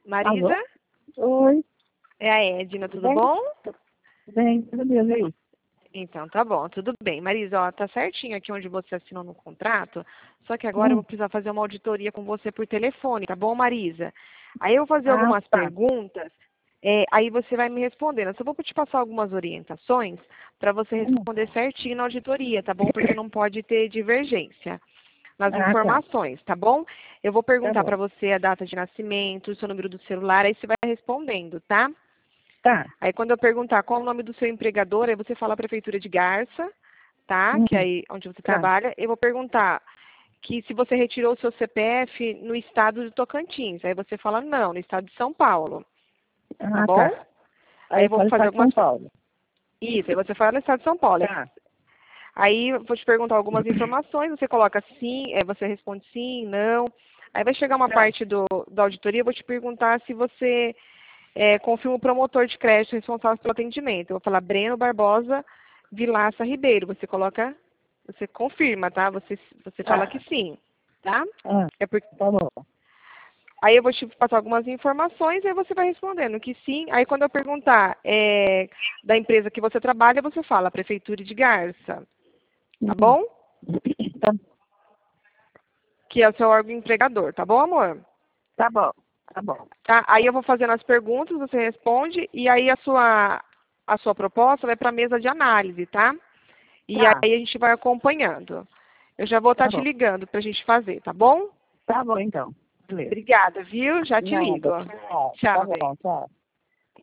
Marisa? Alô? Oi, É a Edna, tudo bem? bom? Bem, tudo bem, e aí? Então, tá bom, tudo bem. Marisa, ó, tá certinho aqui onde você assinou no contrato, só que agora eu vou precisar fazer uma auditoria com você por telefone, tá bom, Marisa? Aí eu vou fazer Ah, algumas tá. perguntas, aí você vai me respondendo. Eu só vou te passar algumas orientações para você responder certinho na auditoria, tá bom? Porque não pode ter divergência nas Ah, tá. informações, tá bom? Eu vou Tá perguntar bom. para você a data de nascimento, o seu número do celular, aí você vai respondendo, tá? Tá. Aí quando eu perguntar qual é o nome do seu empregador, aí você fala a Prefeitura de Garça, tá? Que é aí onde você Tá. trabalha. Eu vou perguntar que se você retirou o seu CPF no estado de Tocantins. Aí você fala não, no estado de São Paulo. Tá Ah, bom? tá. Aí Aí eu eu vou falo fazer estado de São algumas... Paulo. Isso, aí você fala no estado de São Paulo. Tá. Aí eu vou te perguntar algumas informações, você coloca sim, você responde sim, não. Aí vai chegar uma Tá. parte da auditoria, eu vou te perguntar se você confirma o promotor de crédito responsável pelo atendimento. Eu vou falar Breno Barbosa Vilaça Ribeiro. Você coloca, você confirma, tá? Você fala que Tá. sim, tá? Ah, É porque, tá bom. aí eu vou te passar algumas informações e aí você vai respondendo que sim. Aí quando eu perguntar da empresa que você trabalha, você fala Prefeitura de Garça, tá bom? Tá, Que é o seu órgão empregador, tá bom, amor? tá bom. Tá bom. Tá? Aí eu vou fazendo as perguntas, você responde e aí a sua proposta vai para a mesa de análise, tá? E aí Tá. a gente vai acompanhando. Eu já vou Tá estar te bom. ligando para a gente fazer, tá bom? Tá bom, então. Beleza. Obrigada, viu? Já te ligo. Nada. Tchau. Tá Tchau, bem. bom, tchau.